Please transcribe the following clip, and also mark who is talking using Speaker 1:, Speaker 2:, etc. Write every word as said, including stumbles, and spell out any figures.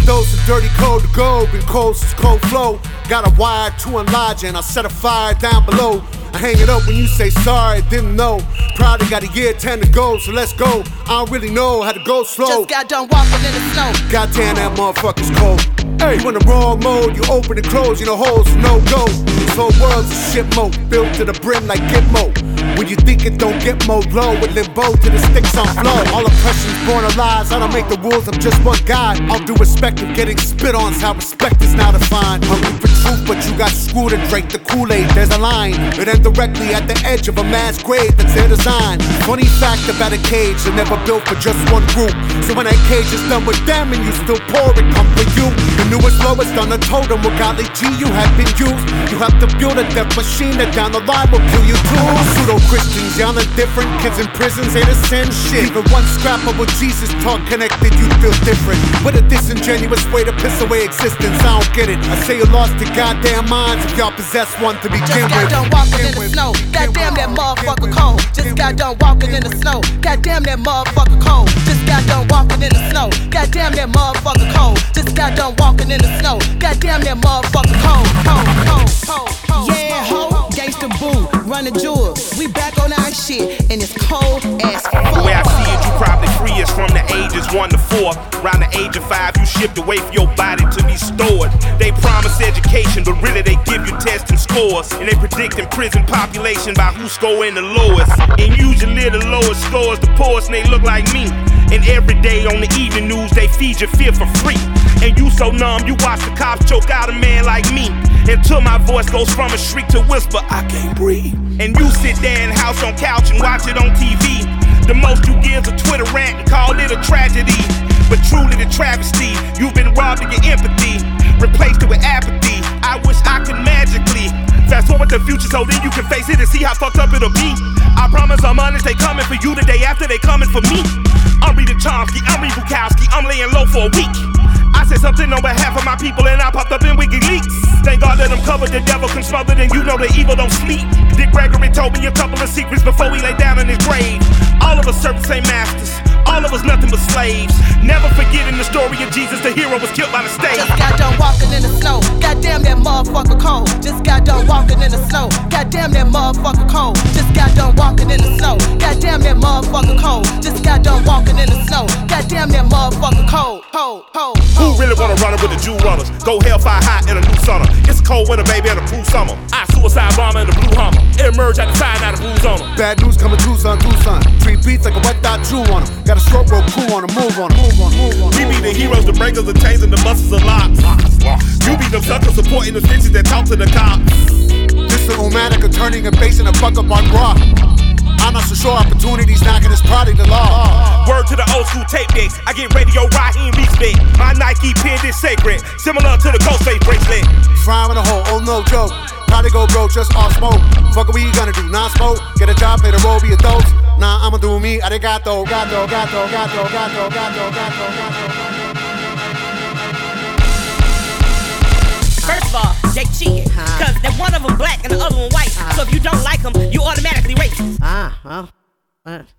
Speaker 1: dose of dirty code to go, been cold since cold flow. Got a wire to enlarge and I'll set a fire down below. I hang it up when you say sorry, didn't know. Probably got a year, ten to go, so let's go. I don't really know how to go slow.
Speaker 2: Just got done walking in the snow.
Speaker 1: Goddamn, that motherfucker's cold. Hey, you in the wrong mode, you open and close, you know holes, no go. This whole world's a shit mode, built to the brim like Gitmo. When you think it don't get mowed low, with limbo to the sticks on flow. All oppression's born of lies, I don't make the rules, I'm just one guy. All due respect of getting spit on's how respect is now defined. Hungry for truth, but you got screwed and drank the Kool-Aid. There's a line, it ends directly at the edge of a mass grave, that's their design. Funny fact about a cage, they're never built for just one group. So when that cage is done with them and you still pour it, come for you. The newest lowest on the totem, with golly G you have been used. You have to build a death machine that down the line will kill you too. Pseudo Christians, y'all are different. Kids in prisons ain't a sin shit. Even one scrap of what Jesus taught connected, you feel different. What a disingenuous way to piss away existence, I don't get it. I say you lost your goddamn minds if y'all possess one to begin with.
Speaker 2: Just got done walking in the snow. Goddamn that motherfucker cold. Just got done walking in the snow. Goddamn that motherfucker cold. Just got done walking in the snow. Goddamn that motherfucker cold. Just got done walking in the snow. Goddamn that motherfucker cold. Cold, cold, cold, cold.
Speaker 3: Yeah, ho, gangsta boo, run the jewel. We back on our shit, and it's cold as fuck.
Speaker 4: The way I see it, you probably free is from the ages one to four. Around the age of five, you shipped away for your body to be stored. They promise education, but really they give you tests and scores. And they predicting prison population by who's scoring the lowest. And usually the lowest scores the poorest, and they look like me. And every day on the evening news, they feed your fear for free. And you so numb, you watch the cops choke out a man like me. Until my voice goes from a shriek to whisper, I can't breathe. And you sit there in house on couch and watch it on T V. The most you give is a Twitter rant and call it a tragedy. But truly the travesty, you've been robbed of your empathy, replaced it with apathy. I wish I could magically fast forward the future so then you can face it and see how fucked up it'll be. I promise I'm honest, they coming for you the day after they coming for me. I'm reading Chomsky, I'm reading Bukowski, I'm laying low for a week. I said something on behalf of my people and I popped up in WikiLeaks. Thank God that I'm covered, the devil can smother, and you know the evil don't sleep. Dick Gregory told me a couple of secrets before he lay down in his grave. All of us serve the same masters, all of us nothing but slaves. Never forgetting the story of Jesus, the hero was killed by the state.
Speaker 2: Just got done walking in the snow. Goddamn that motherfucker cold. Just got done walking in the snow. Goddamn that motherfucker cold. Just got done walking in the snow. Goddamn that motherfucker cold. Just got done walking in the snow. Goddamn that motherfucker cold. Cold, cold.
Speaker 4: Who really wanna run it with the Jew runners? Go hellfire hot in a new summer. It's a cold winter, baby, and a cool summer. I suicide bomber in the blue Hummer. Emerge at the side, out of blues on them.
Speaker 1: Bad news coming Tucson, Tucson. Three beats like a wet dot chew on them. Got a stroke roll crew on them, move on them, move on, move on.
Speaker 4: We be the heroes, the breakers, the chains, and the muscles of locks. You be them suckers supporting the bitches that talk to the cops.
Speaker 1: This is Omanica turning and basing a buck up on rock. I'm not so sure opportunities knocking this product the law.
Speaker 4: Word to the old school tape decks, I get radio Raheem respect. My Nike pin is sacred, similar to the Ghostface bracelet.
Speaker 1: Frying in a hole, oh no joke. Probably go broke, just off smoke. Fuck what we gonna do, non-smoke. Get a job, play the role, be a dose. Nah, I'ma do me, arigato, gato, gato, gato, gato, gato, gato, gato.
Speaker 5: First of all, they cheating, cause that one of them black and the other one white. So if you don't like them, you automatically racist.
Speaker 3: Ah, well, uh.